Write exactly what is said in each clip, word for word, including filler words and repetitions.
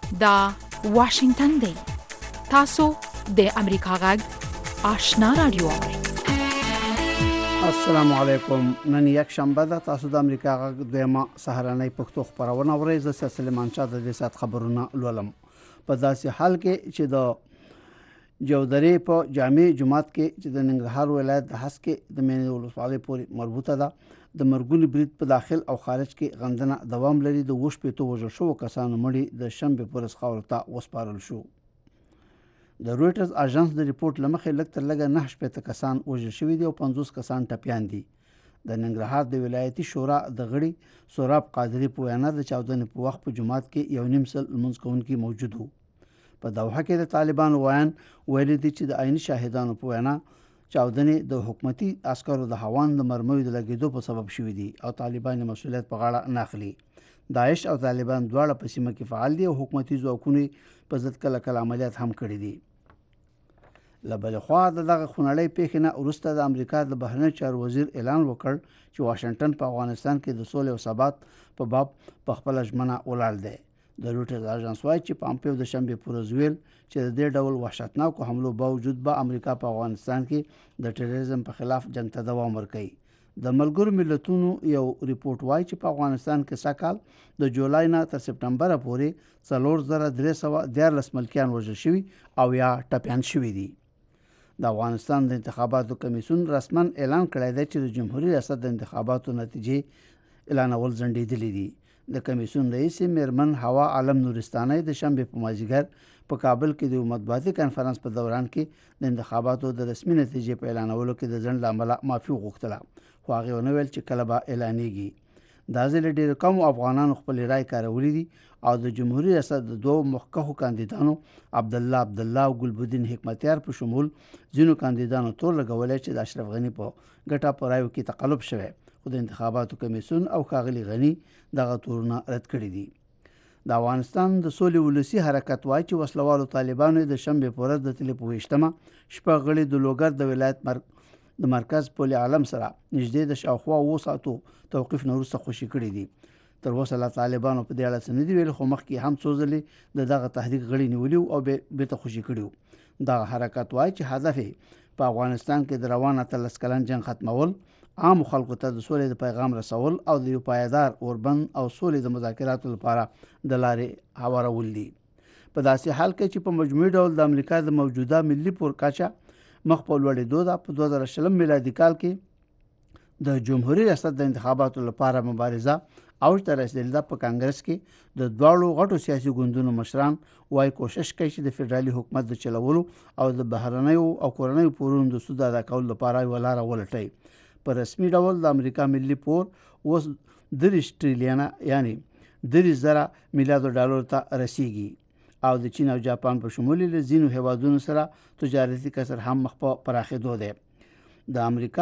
دا واشنگتن دی. تاسو د امریکا غږ آشنا رادیو. السلام علیکم. نن یک شنبه ده. تاسو د امریکا غږ دیمه سهارنۍ پښتو خبرونه اورئ. زه سلیمان شاه د دې سات خبرونه لولم. په داسې حال کې چې د جودرې په جامع جماعت کې چې د ننګرهار ولایت د حس کې د مینې ولسوالۍ پورې مربوطه ده، د مرګونی برید په داخل او خارج کې غندنه دوام لري. د وښ پېټو وژل شو کسانو مړي د شنبه پورس خاور ته وسپارل شو. د رويټرز اژانس د ریپورت لمخې لږ تر لږه نه شپږ کسان وژل شوي دي او پنځوس کسان ټپيان دي. د ننګرهار د ولایتي شورا د غړي سوراب قادری په وینا د چاودنې په وخت په جماعت کې یو نیم سل لمونځ کوونکي موجود وو. په دوحه کې د طالبانو وایان ویلي دي چې د عیني شاهدانو په وینا چاودنې د حکومتي عسکرو د هوان د مرمیو د لګیدو په سبب شوې دي او طالبان مسؤلیت په غاړه نه اخلي. داعش او طالبان دواړه په سیمه کې فعال دي او حکومتي ځواکونه په ضد کله کله عملیات هم کړي دي. لبل خوا دغه خونړۍ پیښې نه وروسته د امریکا د بهرنی چارو وزیر اعلان وکړ چې واشنگټن په افغانستان کې د سولې او ثبات په باب په خپل ژمنه ولاړ دی. د رويټرز اژانس وايي چې پامپیو د شنبه پر ورځ ویل چې د دې ډول وحشتناکو حملو باوجود به امریکا په افغانستان کې د تروریزم په خلاف جنگ ته دوام ورکوي. د ملګرو ملتونو یو ریپورت وايي چې په افغانستان کې سکهال د جولای نه تر سپټمبر پورې څلور زره درې سوه دیارلس ملکیان وژل شوي او یا ټپيان شوي دي. د افغانستان د انتخاباتو کمیسیون رسما اعلان کړی دی چې د جمهوریت ریاست د انتخاباتو نتیجې اعلانول ځنډېدلې دي. د کمیسیون رئیس میرمن هوا عالم نورستاني د شنبه په مازیګر په کابل کې د مطبوعاتي کانفرنس په دوران کې د انتخاباتو د رسمي نتیجې په اعلانولو کې د ځنډ لامل معافي وغوښتله، خو هغه ونه ویل چې کله به اعلانېږي. دا ځل ډېر کم افغانانو خپل رائے کارولې دي او د جمهوریت ریاست د دوه مخکښو کاندیدانو عبد الله عبد الله او ګلبدین حکمتیار په شمول ځینو کاندیدانو تور لګولې چې د اشرف غنی په ګټه په رایو کې تقلب شوه، خو د انتخاباتو کمیسیون او ښاغلي غنی دغه تورونه رد کړي دي. د افغانستان د سولې ولسی حرکت وايي چې وسلوالو طالبانو د شنبه په ورځ د تلې په ویشتمه شپه غړي د لوګر د ولایت مرکز د مرکز پولي عالم سره نږدې د شاوخوا اوه ساعتو توقیف نه وروسته خوشي کړي دي. تر اوسه لا طالبانو په دې اړه څه نه دي ویلي، خو مخکې هم څو ځلې د دغه تحریک غړي نیولي او بېرته خوشي کړي. دغه حرکت وايي چې هدف په افغانستان کې د روان اتلس کلن جنگ ختمول، عام خلکو ته د سولې د پیغام رسول او د یو پایدار اوربند او سولې د مذاکراتو لپاره د لارې هوارول دي. په داسې حال کې چې په مجموعي ډول د امریکا د موجوده ملي پور کچه مخ په لوړېدو ده، په دوه زره شلم میلادي کال کې د جمهوریت ریاست د انتخاباتو لپاره مبارزه اوج ته رسېدلې ده. په کانګرس کې د دواړو غټو سیاسي ګوندونو مشران وايي کوشش کوي چې د فدرالي حکومت د چلولو او د بهرنیو او کورنیو پورونو د سود ادا کولو لپاره یوه لاره ولټوي. په رسمي ډول د امریکا ملي پور اوس دېرش ټریلیونه یعنی دېرش زره میلیارډ ډالر ته رسیږي او د چین او جاپان په شمول له ځینو هیوادونو سره تجارتي کسر هم مخ په پراخېدو دی. د امریکا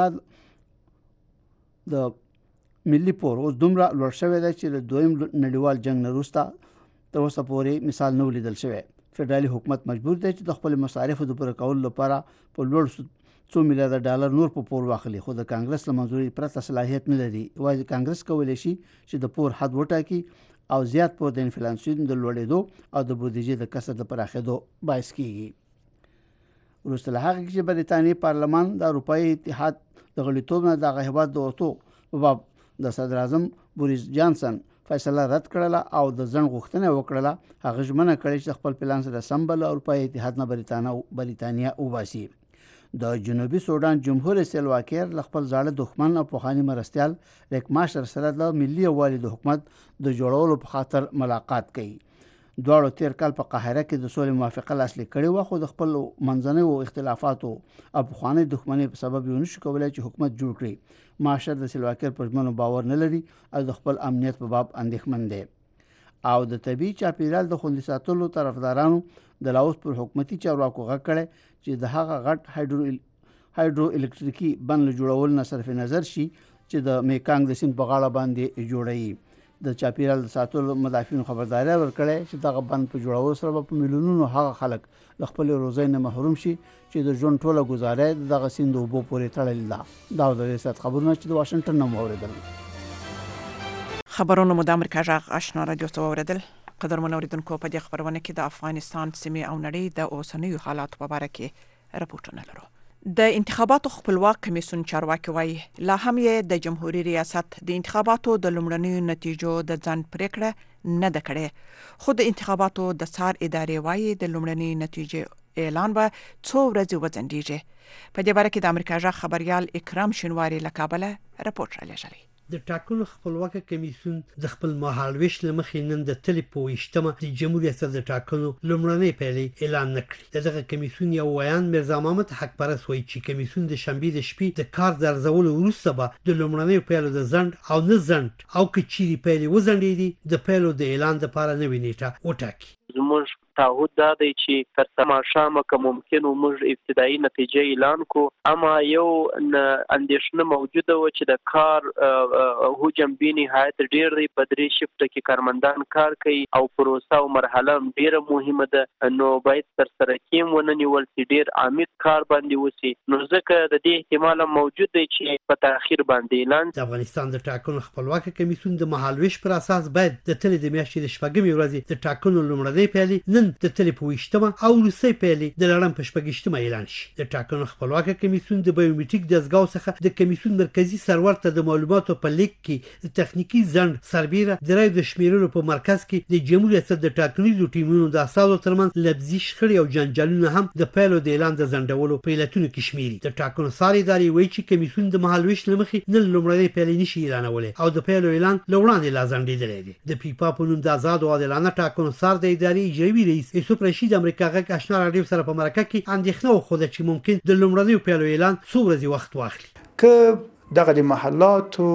د ملي پور اوس دومره لوړ شوی دی چې له دویم نړیوال جنگ نه وروسته تر اوسه پورې مثال نه ولیدل شوی. فدرالي حکومت مجبور دی چې د خپل مصارفو د پوره کولو لپاره په لوړ څو میلیارډ ډالر نور په پور واخلي، خو د کانګرس له منځوري پرته صلاحیت نه لري. یوازې کانګرس کولی شي چې د پور حد وټاکي او زیات پور د انفلاسیون د لوړېدو او د بودیجې د کسر د پراخېدو باعث کیږي. وروسته له هغه چې برېټانیې پارلمان د اروپایي اتحاد د غړیتوب نه دغه هېواد د وتو په باب د صدر اعظم بوریس جانسن فیصله رد کړله او د ځنډ غوښتنه وکړله. هغه ژمنه کړې چې خپل پلان سره سم به له اروپایي اتحاد نه برېټانیا وباسي. د جنوبي سودان جمهور سلوا کیر ل خپل زاړه دښمن او پوخاني مرستيال ریک ماشر سره د ملي یووالي د حکومت د جوړولو په خاطر ملاقات کوي. دواړو تیر کال په قاهره کې د سولې موافقه لاسلیک کړې وه، خو د خپل منځنیو اختلافاتو او پخواني دښمنۍ په سبب یې نشو کولی چې حکومت جوړ کړي. ماشر د سلوا کیر پر ژمنو باور نه لري او د خپل امنیت په باب اندېښمن دی او د طبي چاپیریال د خوندي ساتلو طرفدارانو د لاوس پر حکومتي چارواکو غږ کړی چې د هغه غټ هایدرو هایدرو الکتریکي بند له جوړول نه صرف نظر شي چې د میکانګ د سیند په غاړه باندې جوړوي. د چاپیریال د ساتلو مدافعینو خبرداري ورکړې چې دغه بند په جوړولو سره په میلیونونو هغه خلک د خپل روزۍ نه محروم شي چې د ژوند ټوله گزارې دغه سیند د اوبو پورې تړلې ده. دا د ریاست خبرونه چې د واشنگټن نه موریدل. خبرونه مو د امریکا جغ آشنا رادیو ته اوریدل. قدرمن اوریدونکو په دې خبرونه کې د افغانستان سیمې او نړۍ د اوسنیو حالاتو په اړه کې راپورټونه لرو. د انتخاباتو خپلواک کمیسیون چارواکي وایي لا هم یې د جمهوریت ریاست د انتخاباتو د لومړنیو نتیجو د ځان پریکړه نه ده کړې، خو د انتخاباتو د څار ادارې وایي د لومړنۍ نتیجې اعلان به څو ورځې وځنډیږي. په دې اړه کې د امریکا جغ خبريال اکرام شینواری له کابل راپورټ را لېږلی. د ټاکنو خپلواک کمیسیون د خپل مهالويش لمخې نن د تلې په وشتمه د جمهوریت د ټاکنو لومړنۍ پیلې اعلان نکړ. دغه کمیسیون یو ویان مرزا محمد حق پرس وایي چې کمیسیون د شنبې د شپې د کار درځول وروسته به د لومړنۍ پیلو د ځند او نه ځند او کچيري پیلې وځنډېدي د پیلو د اعلان لپاره نوې نیټه وټاکي. زموږ تعهد دا دی چې تر سما شامه که ممکن موږ ابتدایي نتیجه اعلان کو، اما یو اندېښنه موجوده و چې د کار حجم به نهایت ډېر دی، په درې شفټه کې کارمندان کار کوي او پروسه او مرحله ډېره مهمه ده، نو باید تر سره کېم ونه نیول شي، ډېر عمیق کار باندې وشي، نو ځکه د دې احتمال موجود دی چې په تاخير باندې اعلان. د افغانستان د ټاکنو خپلواک کمیسیون د مهالويش پر اساس باید د تلې د میاشتې د شپږمې ورځې د ټاکنو لومړنۍ پیلې نن د تلې په وشتمه او روسي پیلې د لړم په شپږشتمه اعلان شي. د ټاکنو خپلواک کمیسیون د بایومټریک دستګاو څخه د کمیسیون مرکزی سرور ته د معلوماتو په لیک کې د تخنیکی ځند سربیره د رای د شمیرلو په مرکز کې د جمهوریت د ټاکنیزو ټیمونو د اساسو ترمنځ لبزي شخړې او جنجالونه هم د پیلو د اعلان د ځندولو په علتونو کې شمیري. د ټاکنو ساري ادارې وایي چې کمیسیون د مهالويش لمخې نن لومړنۍ پیلې نشي اعلانولای او د پیلو اعلان لوړاندې لا ځندېدلی دی. د پیپا په نوم د آزاد او عادلانه ټاکنو سار د ادارې اجرایي رئیس یوسف رشید امریکا غږ آشنا راډیو سره په مرکه کې اندېښنه وښوده چې ممکن د لومړنیو پیلو اعلان څو ورځې وخت واخلي. که دغه د محلاتو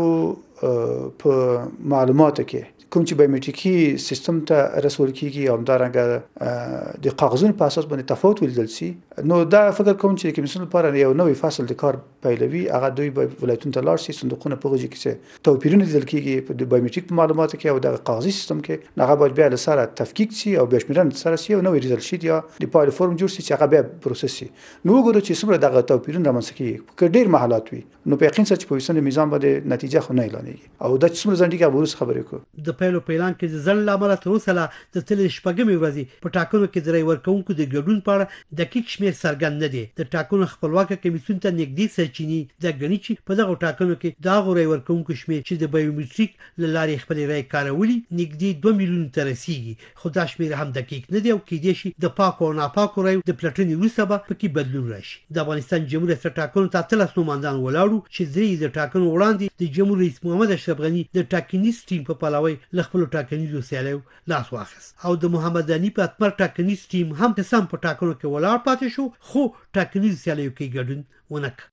په معلوماتو کې کوم چې بایومټریکي سیستم ته رسول کیږي او همدارنګه د کاغذونو په اساس باندې تفاوت ولیدل شي، نو دا فکر کوم چې کمیسیون لپاره یو نوې فصل د کار پیلوي. هغه دوی به ولایتونو ته لاړ شي، صندوقونه په غوږی کې توپیرونه لیدل کیږي په بایومټریک معلوماتو کې او د کاغذي سیستم کې، هغه باید بیا له سره تفکیک شي او بیا شمیرنه سره شي او نوې ریزل شي یا د پایل فورم جوړ شي چې هغه بیا پروسس شي. نو وګورو چې څومره دغه توپیرونه رامنځته کیږي. که ډیر محلات وي نو په یقین سره چې په وسنه میزان باندې نتیجه خو نه اعلانېږي او د څومره ځنډیږي به روس خبرې کوو. د پیلو پیلان کې ځل لامل تر اوسه لا د تل شپږمې ورځې په ټاکنو کې د رای ورکوونکو د ګډون په اړه دقیق شمیر څرګند نه دی. د ټاکنو خپلواک کمیسیون ته نږدې سرچینې د غنی چې په دغه ټاکنو کې دا غوړی ورکوونکو شمیر چې د بایومټریک لارې خپل رای کارولي نږدې دوه میلیون ته رسیدي، خو دا شمیر هم دقیق نه دی او کېدای شي د پاک او ناپاک رای د پلټنې وروسته به پکې بدلون راشي. د افغانستان جمهوریت ټاکنو ته اتلس نوماندان ولاړو چې درې د ټاکنو وړاندې د جمهور رئیس محمد اشرف غنی د ټاکنیز ټیم په پلاوي ل خپل ټاکنیزو سیالیو لاس واخیست او د محمد علي په اتمر ټاکنیز ټیم هم قسم په ټاکنو کې ولاړ پاتې شو، خو ټاکنیز سیالیو کې ګډون ونک.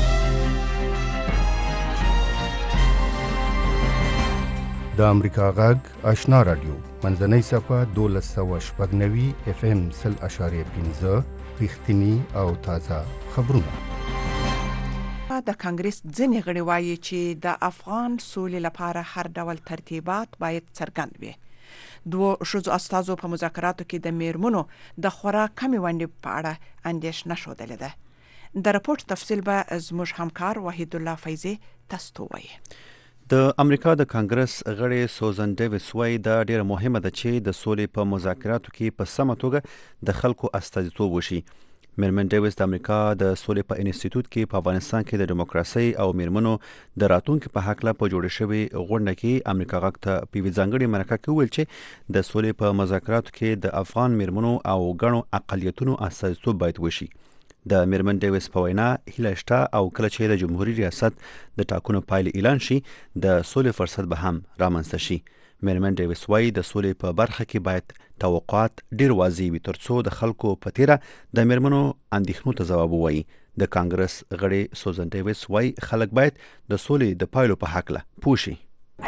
د امریکا غږ آشنا رادیو منځنۍ صفه دولس سوه شپږ نوي اف ام سل اشاریه پنځه رښتینی او تازه خبرونه. د کانګرس ځینې غړي وایي چې د افغان سولې لپاره هر ډول ترتیبات باید څرګند وي. دوه ښځو استازو په مذاکراتو کې د میرمنو د خورا کمې ونډې په اړه اندېښنه ښودلې ده. د راپورټ تفصیل به زموږ همکار وحید الله فیضي تاسو ته وایي. د امریکا د کانګرس غړي سوزن ډیویس وایي دا ډیره مهمه ده چې د سولې په مذاکراتو کې په سمه توګه د خلکو استازیتوب وشي. میرمن ډیویس د امریکا د سولې په انسټیټیوټ کې په افغانستان کې د دیموکراسي او میرمنو د راتلونکو په حق لا په جوړ شوی غونډه کې امریکا غږ ته په ځانګړي مرکه کې ویل چې د سولې په مذاکراتو کې د افغان میرمنو او غنو اقلیتونو استازیتوب باید وشي. د میرمن ډیویس په وینا هیله شته او کله چې د جمهوریت ریاست د ټاکنو پایل اعلان شي د سولې فرصت به هم رامنځته شي. میرمن ډیویس وایي د سولې په برخه کې باید توقعات ډیر واضح وي ترڅو د خلکو په تیره د میرمنو اندېښنو ته ځواب ووایي. د کانګرس غړي سوزن ډیویس وایي خلک باید د سولې د پایلو په حق له پوه شي.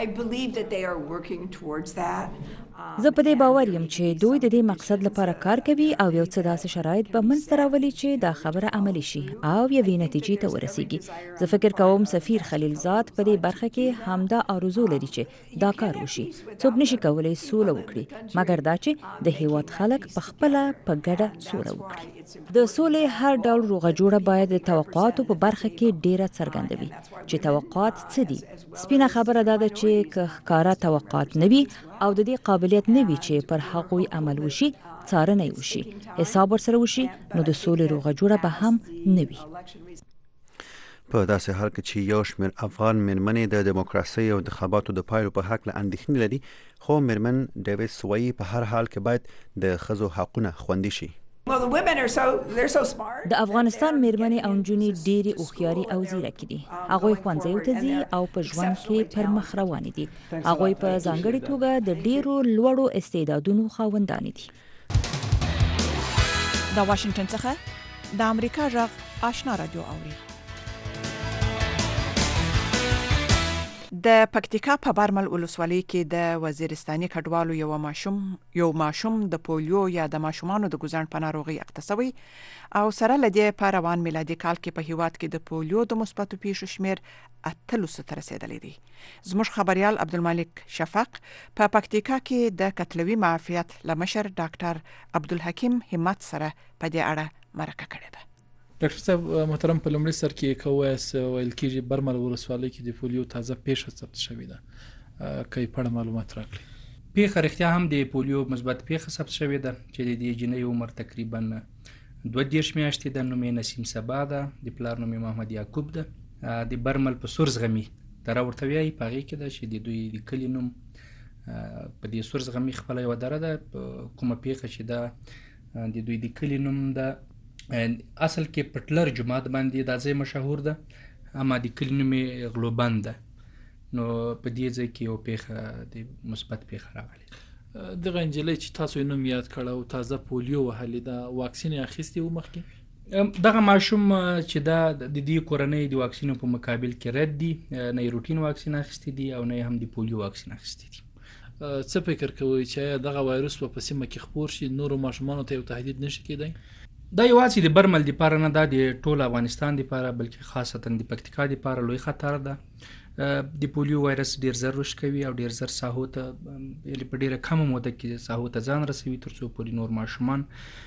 زه په دې باور یم چې دوی د دې مقصد لپاره کار کوي او یو څه داسې شرایط به منځته راولي چې دا خبره عملي شي او یوې نتیجې ته ورسیږي. زه فکر کوم سفیر خلیلزاد په دې برخه کې همدا آرزو لري چې دا کار وشي. څوک نشي کولای سوله وکړي مګر دا چې د هیواد خلک په خپل په ګډه سوله وکړي. د سولې هر ډول روغه جوړه باید د توقعاتو په برخه کې ډیره څرګنده وي چې توقعات څه دي. سپینه خبره دا ده چې که ښکارا توقعات نه وي او د دې قابلیت نه وي چې پر هغوی عمل وشي څارنه وشي حساب ورسره وشي نو د سولې روغه جوړه به هم نه وي. په داسې حال کې چې یو شمېر افغان میرمنې د دیموکراسۍ او انتخاباتو د پایلو په حق له اندېښنې لري، خو میرمن ډیویس وایي په هر حال کې باید د ښځو حقونه خوندي شي. د افغانستان میرمنې او نجونې ډېرې هوښیارې او ځیرکې دي. هغوی ښوونځیو ته ځي او په ژوند کې پر مخ روانې دي. هغوی په ځانګړې توګه د ډېرو لوړو استعدادونو خاوندانې دي. د واشنگټن څخه د امریکا غږ آشنا رادیو اوري. د پکتیکا په برمل ولسوالۍ کې د وزیرستاني کډوالو یو ماشوم یو ماشوم د پولیو یا د ماشومانو د ګوزن په ناروغي اختصوي او سره لدی په روان میلادي کال کې په هیواد کې د پولیو د مثبتو پیښو شمیر اتلس ته رسیدلی دی. زموږ خبريال عبدالملک شفق په پکتیکا کې د کتلوي معافیت لمشر ډاکټر عبدالحکیم همت سره په دې اړه مرکه کړې ده. ډاکټر صاحب محترم، په لومړي سر کې کوس ویل کېږي برمل ولسوالۍ کې د پولیو تازه پیښه ثبت شوې ده. کای په اړه معلومات راکړي. پیښه رښتیا هم د پولیو مثبت پیښه ثبت شوې ده چې د دې جنۍ عمر تقریبا دوه دېرش میاشتې ده. نوم یې نسیم صبا ده، د پلار نوم یې محمد یعقوب ده. د برمل په سورزغمي دره ورته وایي، په هغې کې ده چې د دوی د کلي نوم په دې سورزغمي خپله یوه دره ده. کومه پیښه چې ده د دوی د کلي نوم ده، اصل کې پټلر جماعت باندې دا ځای مشهور ده، اما د کلي نوم یې غلوبند ده. نو په دې ځای کې یو پیښه د مثبت پیښه راغلې. دغه نجلۍ چې تاسو یې نوم یاد کړه او تازه پولیو وهلې ده، واکسین یې اخیستی و مخکې؟ دغه ماشوم چې دا د دې کورنۍ د واکسینو په مقابل کې رد دي، نه یې روټین واکسین اخیستی دي او نه یې هم د پولیو واکسین اخیستی دي. څه فکر کوئ چې دغه وایروس په سیمه کې خپور شي، نورو ماشومانو ته یو تهدید نشي کېدی؟ دا یوازې د برمل دپاره نه، دا د ټول افغانستان دپاره بلکې خاصتا د پکتیکا دپاره لوی خطر ده. د پولیو وایرس ډیر زر رشد کوي او ډیر زر ساحو ته په ډیره کمه موده کې ساحو ته ځان رسوي تر څو پورې نور ماشومان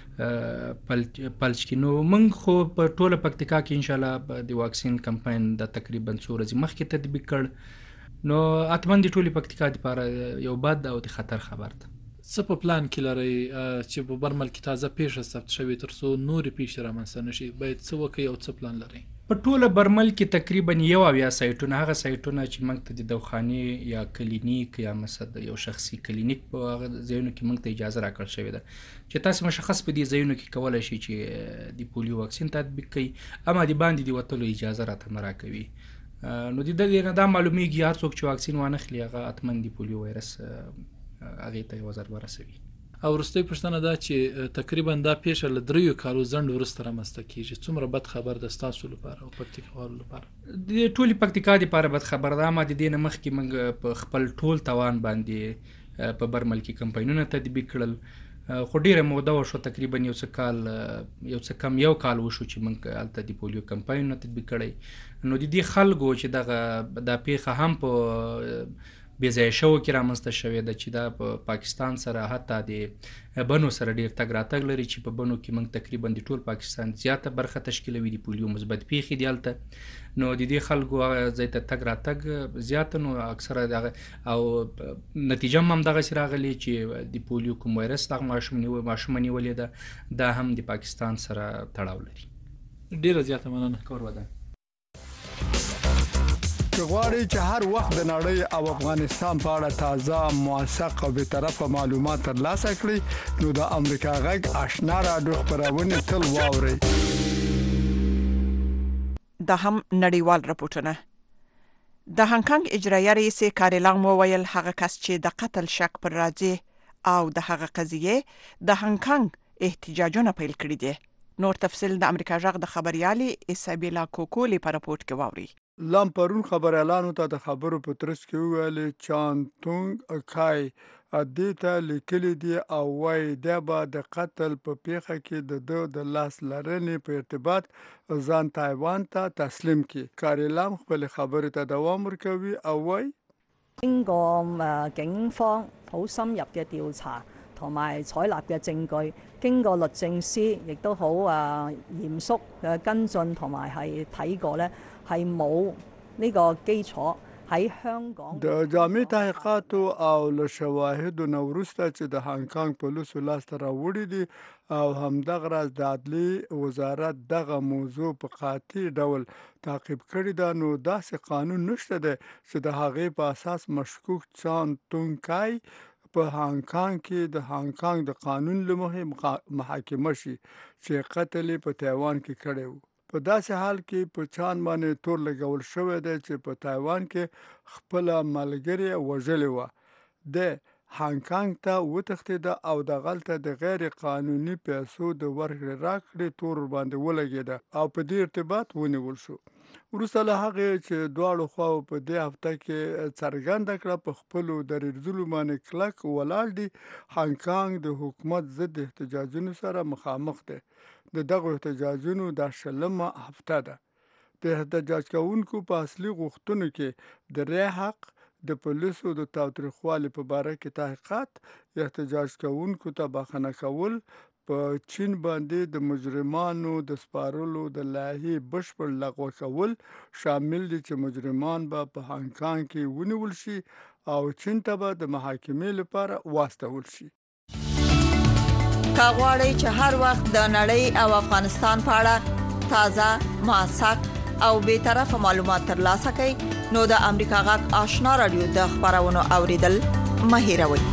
پلچ کې. نو موږ خو په ټوله پکتیکا کې انشاءالله د واکسین کمپاین د تقریبا څو ورځې مخکې تطبیق کړ. نو اتمن د ټولې پکتیکا دپاره یو بد او د خطر خبر ده. څه په پلان کې لرئ چې په برمل کې تازه پیښه ثبت شوې تر څو نورې پیښې رامنځته نشي؟ باید څه وکړئ او څه پلان لرئ؟ په ټوله برمل کې تقریبا یو اویا سایټونه، هغه سایټونه چې موږ ته د دواخانې یا کلینیک یا مثلا یو شخصي کلینیک په هغه ځایونو کې موږ ته اجازه راکړل شوې ده چې تاسو مشخص په دې ځایونو کې کولی شئ چې د پولیو واکسین تطبیق کړئ، اما د باندې د وتلو اجازه راته نه راکوي. نو د دې نه دا معلومیږي هر څوک چې واکسین وانخلي هغه حتما د پولیو وایرس هغې ته یوه ضربه رسوي. او وروستۍ پوښتنه دا چې تقریبا دا پیښه له دریو کالو ځنډ وروسته رامنځته کېږي، څومره بد خبر ده ستاسو لپاره او پکتیکاوالو لپاره؟ د ټولې پکتیکا دپاره بد خبر ده، اما د دې نه مخکې موږ په خپل ټول توان باندې په برمل کې کمپاینونه تطبیق کړل، خو ډیره موده وشو، تقریبا یو څه کال یو څه کم یو کال وشو چې موږ هلته د پولیو کمپاینونه تطبیق کړی. نو د دې خلکو چې دغه دا پیښه هم په بې ځایه شوو کې رامنځته شوې ده چې دا په پا پاکستان سره حتی د بنو سره ډېر تګ راتګ لري چې په بنو کې موږ تقریبا د ټول پاکستان زیاته برخه تشکیلوي د پولیو مثبت پیښې دي هلته. نو د دې خلکو هغه ځای ته تګ راتګ زیاته، نو اکثره دغه او نتیجه هم همدغسې راغلې چې د پولیو کوم وایرس دغه ماشوم ماشومه نیولې ده دا هم د پاکستان سره تړاو لري. ډېره زیاته مننه. کور ودان. که غواړئ چې هر وخت د نړۍ او افغانستان په اړه تازه، موثق او بیطرفه معلومات ترلاسه کړئ نو د امریکا غږ آشنا رادیو خپرونه تل واورئ. دا هم نړیوال راپورټونه. د هانګ کانګ اجرایي رئیس کاري لام وویل هغه کس چې د قتل شک پر راځي او د هغه قضیه د هانګ کانګ احتجاجونه پیل کړی دي. نور تفصیل د امریکا غږ د خبريالي ایسابیلا کوکولی په راپورټ کې واوري. لام پرون خبريالانو ته د خبرو په ترڅ کې ویل چانتونګ اکای ادیته لیکلي دي او وايي دا به د قتل په پیښه کې د دوه د لاس لرنې په ارتباط ځان تایوان ته تسلیم کړي. کاري لام خپل خبرې ته دوام ورکوي او وايي 經過誒警方好深入嘅調查同埋採納嘅證據，經過律政司亦都好誒嚴肅嘅跟進同埋係睇過呢，係冇呢個基礎係 د جامع تحقیقاتو او له شواهدو نه وروسته چې د هانګ کانګ پولیسو لاسته راوړي دي او همدغه راز د عدلي وزارت دغه موضوع په قاطع ډول تعقیب کړی ده، نو داسې قانون نشته دی چې د هغې په اساس مشکوک چان تونګ کای په هانګ کانګ کې د هانګ کانګ د قانون له مخې محاکمه شي چې قتل په تایوان کې کړی و. په داسې حال کې په چان باندې تور لګول شوی دی چې په تایوان کې خپل ملګری وژلی و. د هانګ کانګ ته وتښتېده او دغلته د غیر قانوني پیسو د ورکړې راکړې تور باندې ولګېده او په دې ارتباط ونیول شو. وروسته له هغې چې دواړو خواو په دې هفته کې څرګنده کړه په خپلو دریځونو باندې کلک ولاړ دي، هانګ کانګ د حکومت ضد احتجاجونو سره مخامخ دی. د دغه احتجاجونو دا شلمه هفته ده. د احتجاج کوونکو په اصلي غوښتنو کې د رای حق، د پولیسو د تاوتریخوالي په باره کې تحقیقات، احتجاج کوونکو ته بخښنه کول، په چین باندې د مجرمانو د سپارلو د لایحې بشپړ لغوه کول شامل دي چې مجرمان به په هانګ کانګ کې ونیول شي او چین ته به د محاکمې لپاره واستول شي. کا غواړئ چې هر وخت د نړۍ او افغانستان په اړه تازه، موثق او بې طرفه معلومات ترلاسه کړئ نو د امریکا غږ آشنا رادیو د خبرونو اوریدل مه هېروئ.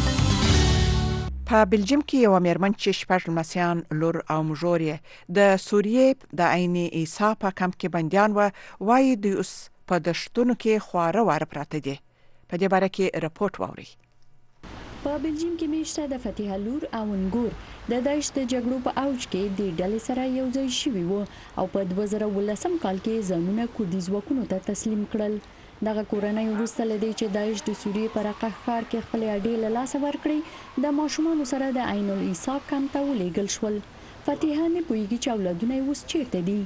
په بلجیم کې یو میرمن چې شپږ لمسیان لور او مژور یې د سوریې د عین عیسی په کمپ کې بندیان و، وایي دوی اوس په دشتونو کې خواره واره پراته دي. په دې باره کې رپورټ واورئ. په بلجیم کې میشته د فتح لور او انګور د داعش د جګړو په اوج کې د ډلې سره یو ځای شوي وو او په دوه زره ولسم کال کې ځانونه کوردي ځواکونو ته تسلیم کړل. دغه کورنۍ وروسته له دې چې داعش د سوریې په رقه ښار کې خپلې اډې له لاسه ورکړې د ماشومانو سره د عین العیسی کمپ ته ولېږل شول. فتحه نه پوهېږي چې اولادونه یې اوس چیرته دي.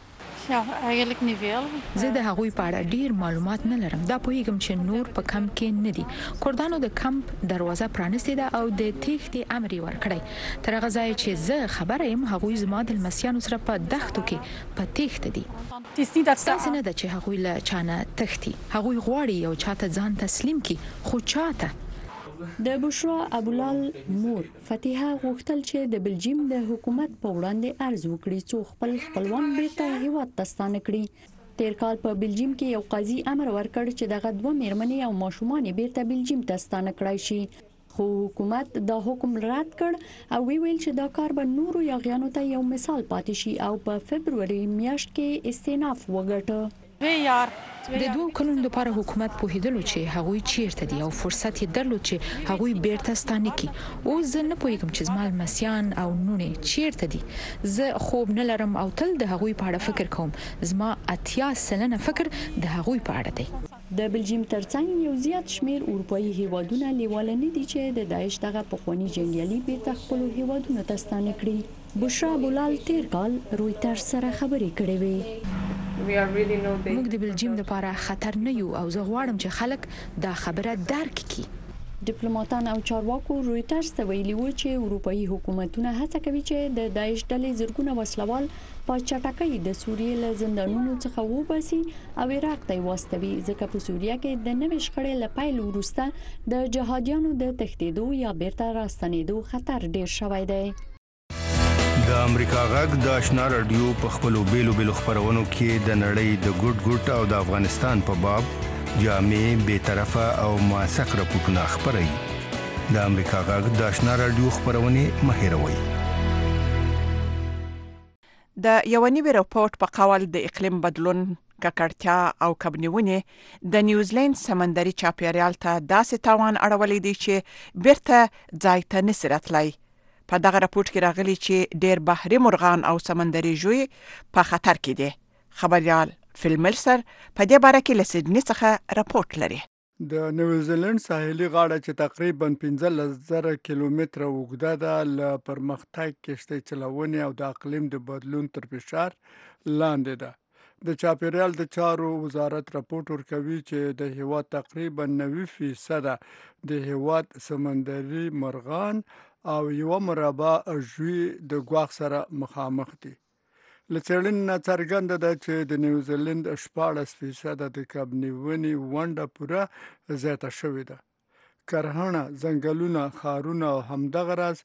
زه د هغوی په اړه ډیر معلومات نه لرم. دا پوهیږم چې نور په کمپ کې نه دي. کوردانو د کمپ دروازه پرانستې ده او د تېښتې امر یې ورکړی. تر هغه ځایه چې زه خبره یم هغوی زما د لمسیانو سره په دښتو کې په تېښته دي. داسې نه ده چې هغوی له چا نه تښتي. هغوی غواړي یو چاته ځان تسلیم کړي، خو چاته؟ د بشرا ابولال مور فتحه غوښتل چې د بلجیم د حکومت په وړاندې عرض وکړي څو خپل خپلوان بیرته هیواد ته ستانه کړي. تیر کال په بلجیم کې یو قاضي امر ورکړ چې دغه دوه میرمنې او ماشومان بیرته بلجیم ته ستانه کړای شي، خو حکومت دا حکم رد کړ او ویل چې دا کار به نورو یاغیانو ته یو مثال پاتې شي او په فبروري میاشت کې استیناف وګټه. د دوه کلونو لپاره حکومت پوهیدلو چې هغوی چیرته دي او فرصت یې درلود چې هغوی بیرته ستانه کړي. او زه نه پوهیږم چې زما لمسیان او نونې چیرته دي. زه خوب نه لرم او تل د هغوی په اړه فکر کوم. زما اتیا سلنه فکر د هغوی په اړه دی. د بلجیم ترڅنګ یو زیات شمیر اروپایي هیوادونه لیواله نه دي چې د داعش دغه پخوانی جنگیالي بیرته خپل هیوادونو ته ستانه کړي. بشرا بولال تیر کال رویترز سره خبرې کړې وې. موږ د بلجیم لپاره خطر نه یو او زه غواړم چې خلک دا خبره درک کړي. ډیپلوماټان او چارواکو رویترز ته ویلي وو چې اروپایي حکومتونه هڅه کوي چې د داعش ډلې زرګونه وسلوال په چټکۍ د سوریې له زندانونو څخه وباسي او عراق ته واستوي، ځکه په سوریه کې د نوې شخړې له پیل وروسته د جهادیانو د تښتېدو یا بیرته راستنېدو خطر ډیر شوی دی. د امریکا غږ د آشنا رادیو په خپلو بیلو بیلو خبرونو کې د نړۍ د ګډ ګډ او د افغانستان په باب جامع، بې طرفه او موثق راپورټونه خپروي. د امریکا غږ د آشنا رادیو خبرونه مه هېروئ. د یو نوي راپورټ په قول د اقلیم بدلون، ککړتیا او کبنیونې د نیوزیلند سمندري چاپیریال ته داسې تاوان اړولی دی چې بیرته ځای ته نشي راتلی. په دغه راپورټ کې راغلي چې ډېر بحري مرغان او سمندري ژوي په خطر کې دي. خبريال فیل ملسر په دې باره کې له سیډني څخه راپورټ لري. د نیوزیلند ساحلي غاړه چې تقریبا پنځلس زره کیلومتره اوږده ده له پرمختګ کشتۍ چلونې او د اقلیم د بدلون تر فشار لاندې ده. د چاپیریال د چارو وزارت راپورټ ورکوي چې د هیواد تقریبا نوي فیصد د هیواد سمندري مرغان او یو مربع ژوي د ګواښ سره مخامخ دي. لڅړن څرګنده ده چې د نیوزیلند شپاړس فیصد د کب نیونې ونډه پوره زیاته شوې ده. کرهڼه، ځنګلونه، ښارونه او همدغه راز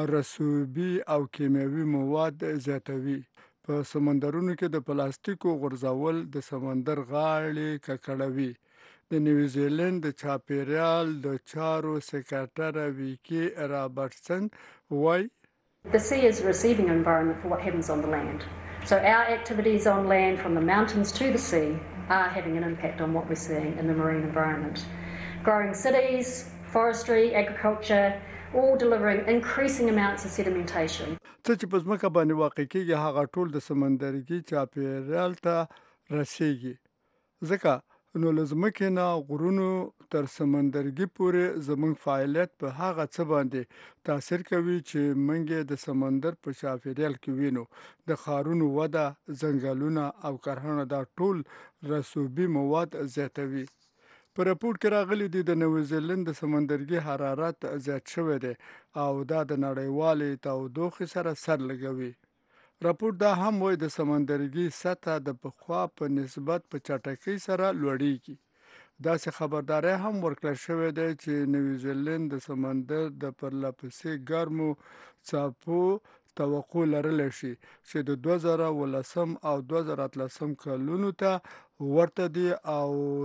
رسوبي او کیمیاوي مواد زیاتوي. په سمندرونو کې د پلاستیکو غورځول د سمندر غاړې ککړوي. د نیوزیلند د چاپیریال د چارو سکرټره ویکي رابرټسن وایي The sea is a receiving environment for what happens on the land. So our activities on land from the mountains to the sea are having an impact on what we're seeing in the marine environment. Growing cities, forestry, agriculture, all delivering increasing amounts of sedimentation. څه چې په ځمکه باندې واقع کېږي هغه ټول د سمندرګي چاپیریال ته رسیږي. ځکه نو له ځمکې نه غرونو تر سمندرګي پورې زموږ فعالیت په هغه څه باندې تاثیر کوي چې موږ د سمندر په چاپیریال کې وینو. د ښارونو وده، ځنګلونه او کرهڼه دا ټول رسوبي مواد زیاتوي. په راپور کې راغلي دي د نیوزیلند د سمندرګي حرارت زیات شوی دی او دا د نړیوالې تودوخې سره سر لګوي. راپور دا هم وایي د سمندرګي سطح د پخوا په نسبت په چټکۍ سره لوړیږي. داسې خبرداری هم ورکړل شوی دی چې نیوزیلند د سمندر د پرلهپسې ګرمو څپو توقع لرلی شي چې د دوه زره اوولسم او دوه زره اتلسم کلونو ته ورته دي او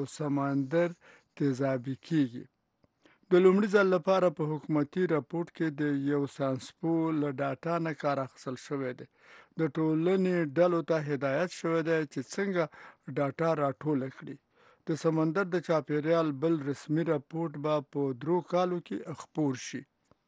سمندر تیزابي کیږي. د لومړي ځل لپاره په حکومتي راپور کې د یو ساینسپوه له ډاټا نه کار اخیستل شوی دی. د ټولنې ډلو ته هدایت شوی دی چې څنګه ډاټا راټوله کړي. د سمندر د چاپیریال بل رسمي راپور به په درو کالو کې خپور شي.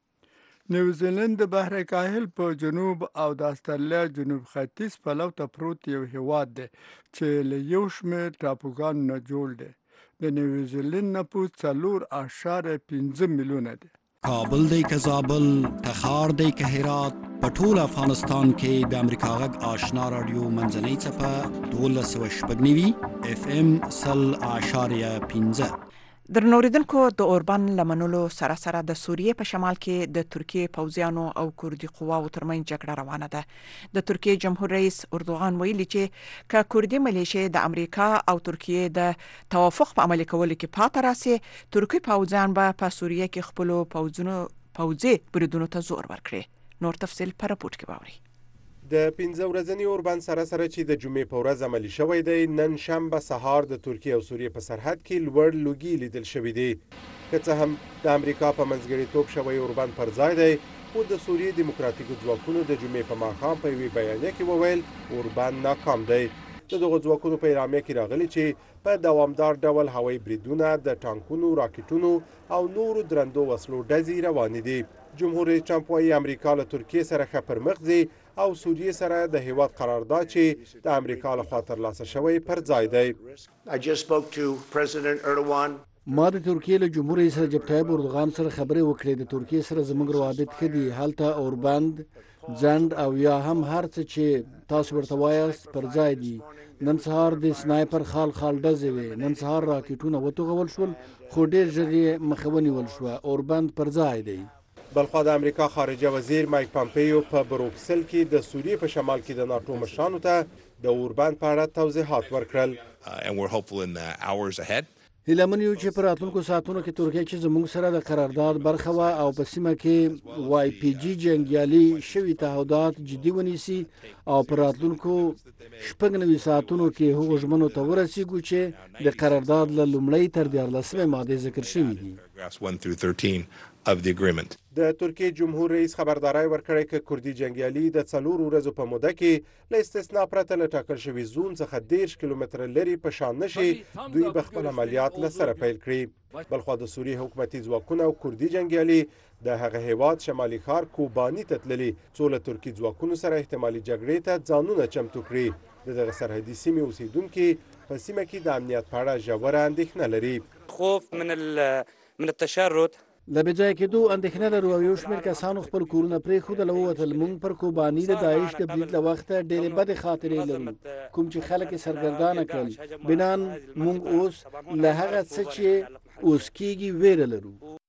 نیوزیلند د بحر کاهل په جنوب او د استرالیا جنوب ختیځ پلو ته پروت یو هیواد دی چې له یو شمېر ټاپوګانو نه جوړ دی. د نیوزیلند نفوس څلور اعشاریه پنځه میلیونه دی. کابل دی که زابل، تخار دی که هرات، په ټول افغانستان کې د امریکا غږ آشنا رادیو منځنۍ څپه دولس سوه شپږ نوي اف ام سل اعشاریه پنځه. درنوریدونکو د اوربان لمنلو سره سره د سوریې په شمال کې د ترکیې پوځیانو او کردي قواو ترمنځ جګړه روانه ده. د ترکیې جمهور رئیس اردوغان ویلي چې که کردي ملیشې د امریکا او ترکیې د توافق په عملي کولو کې پاتې راسي، ترکیې پوځیان به په سوریې کې خپل پوځونو پوځي بریدونو ته زور ورکړي. نور تفصیل په راپور کې باوري. د پنځه ورځني اوربان سره سره چې د جمعې په ورځ عملي شوی دی، نن شنبه سهار د ترکیې او سوریې په سرحد کې لوړ لوګي لیدل شوي دي. که څه هم د امریکا په منځګړیتوب شوی اوربان پر ځای دی، خو د سوریې دیموکراتیکو ځواکونو د جمعې په ماښام په یوې بیانیه کې وویل اوربان ناکام دی. د دغو ځواکونو په اعلامیه کې راغلي چې په دوامدار ډول هوایي بریدونه، د ټانکونو، راکټونو او نورو درندو وسلو ډزې روانې دي. جمهور رئیس ټرمپ وایي امریکا له ترکیې سره ښه پر مخ ځي او سوریې سره د هیواد قرارداد چې د امریکا لخوا ترلاسه شوی پر ځای دی. ما د ترکیې له جمهور رئیس رجب طیب اردوغان سره خبرې وکړې. د ترکیې سره زموږ روابط ښه دي. هلته اوربند، ځنډ او یا هم هر څه چې تاسو ورته وایاست پر ځای دي. نن سهار د سنایپر خال خال ډزې وې. نن سهار راکټونه وتوغول شول خو ډېر ژر یې مخه ونیول شوه. اوربند پر ځای دی. بلخوا د امریکا خارجه وزیر مایک پامپیو په بروکسل کې د سوریې په شمال کې د ناټو مشرانو ته د اوربند په اړه توضیحات ورکړل. هیله من یو چې په راتلونکو ساعتونو کې ترکیه چې زموږ سره د قرارداد برخه وه او په سیمه کې وای پی جي جنګیالي شوي تعهدات جدي ونیسي او په راتلونکو شپږ نوي ساعتونو کې هغو ژمنو ته ورسیږو چې د قرارداد له لومړۍ تر دیارلسمې مادې ذکر شوي دي. د ترکیې جمهور رئیس خبرداری ورکړی چې کردي جنګیالي د څلور ورځو په موده کې له استثنا پرته له ټاکل شوي زون څخه دېرش کیلومتره لرې په شان نشي، دوی به خپل عملیات له سره پیل کړي. بلخوا د سوریې حکومتي ځواکونه او کردي جنګیالي د هغه هیواد شمالي ښار کوباني ته تللي څو له ترکي ځواکونو سره احتمالي جګړې ته ځانونه چمتو کړي. د دغه سرحدي سیمې اوسیدونکي په سیمه کې د امنیت په اړه ژوره اندېښنه لري. خوف من من التشرد له بېځایه کېدو اندېښنه لرو او یو شمېر کسانو خپل کورونه پرېښودل او ووتل. موږ پر کوباني د داعش د برید له وخته ډېرې بدې خاطرې لرو کوم چې خلک یې سرګردانه کړل. بنان موږ اوس له هغه څه چې اوس کېږي ویره لرو.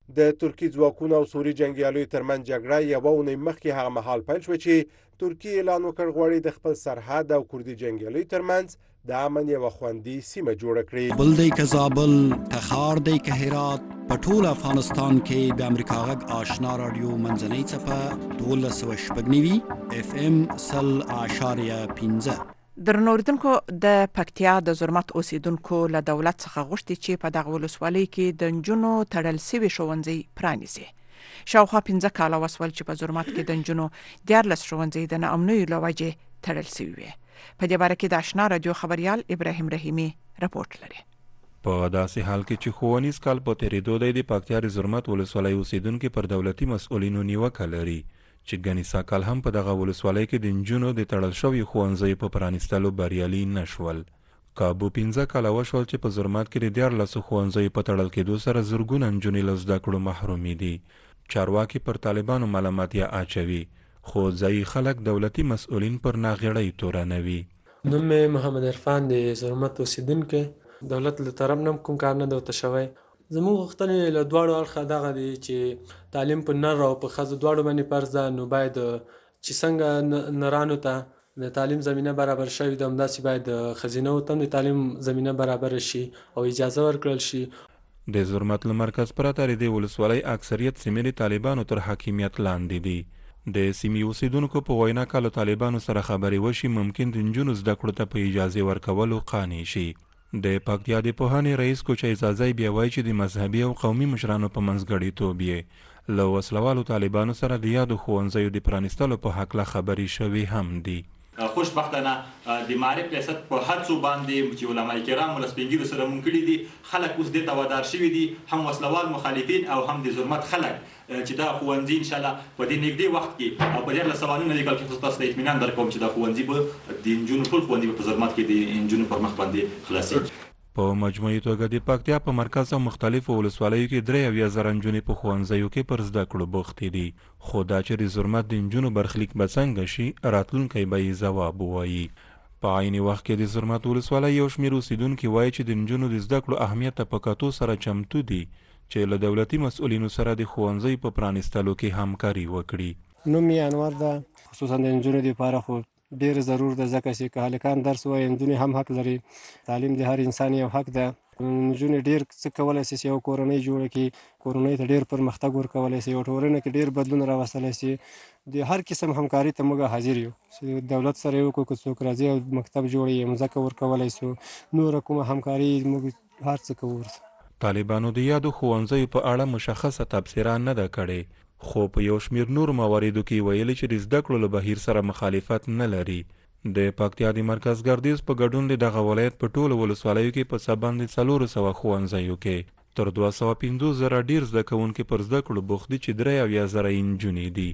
د ترکی ځواکونو او سوري جنگیالیو ترمنځ جګړه یوه اونۍ مخکې هغه مهال پیل شوه چې ترکیه اعلان وکړ غواړي د خپل سرحد او کردي جنگیالیو ترمنځ د امن یوه خوندي سیمه جوړه کړي. بل دی که زابل، تخار دی که هرات، په ټول افغانستان کې د امریکا غږ آشنا رادیو منځنۍ څپه دولس سوه شپږ نوي اف ام سل اعشاریه پنځه. درنو اوریدونکو، د پکتیا د زرمت اوسیدونکو له دولت څخه غوښتي چې په دغه ولسوالۍ کې د نجونو تړل سوي ښوونځي پرانیزي. شاوخوا پنځه کاله وسول چې په زرمت کې د نجونو دیارلس ښوونځي د ناامنیو له وجې تړل سوي وي. په دې باره کې د آشنا رادیو خبريال ابراهیم رحیمي رپورټ لري. په داسې حال کې چې ښوونیز کال په تېرېدو دی، د پکتیا د زرمت ولسوالۍ اوسیدونکي پر دولتي مسؤلینو نیوکه لري چې ګڼې ساکال هم په دغه ولسوالۍ کې د نجونو د تړل شویو ښوونځیو په پرانیستلو بریالي نه شول. کابو پنځه کاله وشول چې په زرمت کې د دیارلسو ښوونځیو په تړل کېدو سره زرګونه نجونې له زده کړو محرومې دي. چارواکي پر طالبانو ملامتیا اچوي، خو ځایي خلک دولتي مسؤلین پر ناغېړۍ تورنوي. نوم مې محمد عرفان دی، زرمت اوسیدونکی. دولت له طرف نه کوم کار نه دی ورته شوی. زموږ غوښتنې له دواړو اړخه دغه دی چې تعلیم په نر او په ښځو دواړو باندې فرض ده، نو باید چې څنګه نرانو ته د تعلیم زمینه برابر شوې ده، همداسې باید د ښځینه‌و ته هم د تعلیم زمینه برابر شي او اجازه ورکړل شي. د زرمت له مرکز پرته د دې ولسوالۍ اکثریت سیمې د طالبانو تر حاکمیت لاندې دي. د سیمې اوسیدونکو په وینا کالو طالبانو سره خبرې وشي، ممکن د نجونو زده کړو ته په اجازې ورکولو قانع شي. د پکتیا د پوهنې رئیس کوچی زازی بیا وایي چې د مذهبي او قومي مشرانو په منځګړیتوب یې له وسلوالو طالبانو سره د یادو ښوونځیو د پرانیستلو په هکله خبرې شوې هم دي. خوشبختانه د معرف ریاست په هڅو باندې چې علما کرام ول سپینګیرو سره مونږ کړي دي، خلک اوس د توادار شوي دي، هم وسلوال مخالفین او هم د زرمت خلک چې دا ښوونځي ان شاء الله په دې نږدې وخت کې او په ډېر سوالونه لیکل کې تاسو ته اطمینان درکوم چې دا ښوونځي به د نجونو ټول ښوونځي په زرمت کې د نجونو پر مخ باندې خلاصي. په مجموعي توګه د پکتیا په مرکز او مختلفو ولسوالیو کې درې اویا زره نجونې په ښوونځیو کې پر زده کړو بوختې دي، خو دا چې د زرمت د نجونو برخلیک به څنګه شي، راتلونکی به یې ځواب ووایي. په عین وخت کې د زرمت ولسوالۍ یو شمېر اوسیدونکي وایي چې د نجونو د زده کړو اهمیت ته په کتو سره چمتو دي چې له دولتي مسؤلینو سره د ښوونځیو په پرانیستلو کې همکاري وکړي. نوم یې انور ده، خصوصا د نجونو دپاره خو ډېر ضرور ده، ځکه چې که هلکان درس وایي نجونې هم حق لري. تعلیم د هر انسان یو حق ده. نجونې ډېر څه کولی شي چې یو کورنۍ جوړه کړي، کورنۍ ته ډېر پرمختګ ورکولی شي، یو ټولنه کې ډېر بدلون راوستلی شي. د هر قسم همکاري ته موږ حاضر یو چې دولت سره یې وکړو، که څوک راځي او مکتب جوړوي، مځکه ورکولی شو، نوره کومه همکاري موږ هر څه کوو. طالبانو د یادو ښوونځیو په اړه مشخصه تبصره نه ده کړې، خو په یو شمېر نور مواردو کې ویلي چې د زده کړو له بهیر سره مخالفت نه لري. د پکتیا د مرکز ګردیز په ګډون د دغه ولایت په ټولو ولسوالیو کې په څه باندې څلور سوه ښوونځیو کې تر دوه سوه پنځوس زره ډېر زده کوونکي پر زده کړو بوخت دي چې درې اویا زره یې نجونې دي.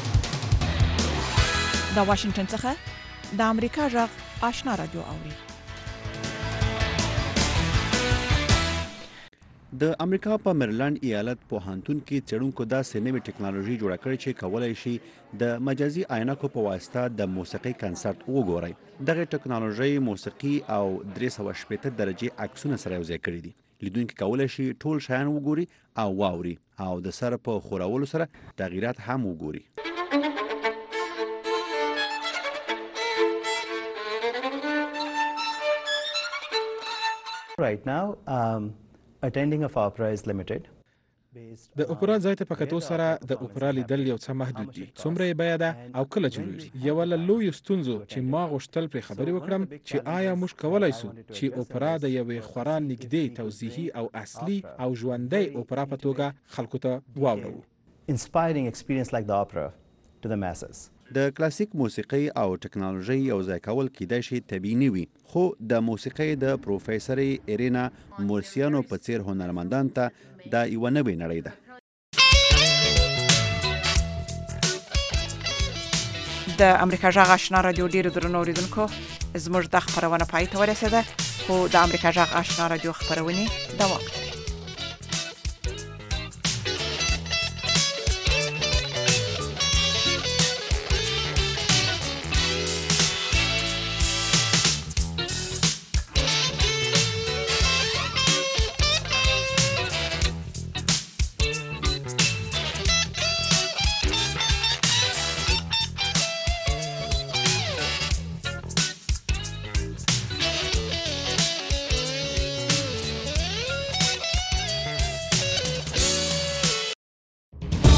د واشنګټن څخه د امریکا غږ آشنا رادیو اوري. د امریکا په میریلند ایالت پوهنتون کې څېړونکو داسې نوې ټکنالوژي جوړه کړې چې کولی شي د مجازي عینکو په واسطه د موسیقي کنسرت وګورئ. دغه ټکنالوژي موسیقي او درې سوه شپېته درجې عکسونه سره یوځای کړي دي. لیدونکي کولی شي ټول شیان وګوري او واوري او د سر په ښورولو سره تغییرات هم وګوري. Right now, um, attending of opera is limited. د اپرا ځای ته په کتو سره د اپرا لیدل یو څه محدود دي. څومره یې بیه ده او کله جوړیږي؟ یوه له لویو ستونزو چې ما غوښتل پرې خبرې وکړم چې آیا موږ کولی سو چې اپرا د یوې خورا نږدې توضیحي او اصلي او ژوندۍ اپرا په توګه خلکو ته واورو. Inspiring experience like the opera to the masses. د کلاسیک موسیقي او ټکنالوژي یوځای کول کیدای شي طبیعي نه وي، خو د موسیقي د پروفیسرې ایرینا مورسیانو په څیر هنرمندان ته دا یوه نوې نړۍ ده. د امریکا غږ آشنا رادیو ډیرو درنو اوریدونکو، زموږ د خبرونه پای ته ورسېده، خو د امریکا غږ آشنا رادیو خبرونه دوام لري.